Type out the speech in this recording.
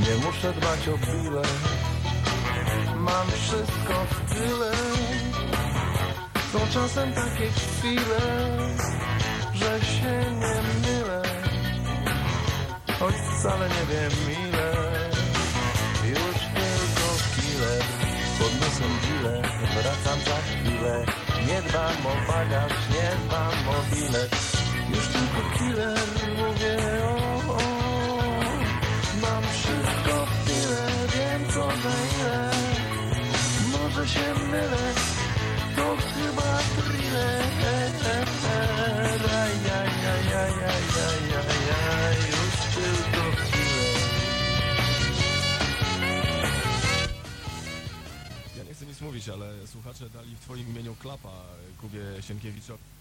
Nie muszę dbać o chwilę, mam wszystko w tyle. Są czasem takie chwile, że się nie mylę, choć wcale nie wiem ile. Już tylko killer, pod nosem bilet, wracam za chwilę. Nie dbam o bagaż, nie dbam o bilet. Już tylko killer, mówię o. Mam wszystko w tyle, wiem co na ile. Może się mylę, to chyba thriller. Już tylko chwilę. Ja nie chcę nic mówić, ale słuchacze dali w twoim imieniu klapa Kubie Sienkiewiczowi.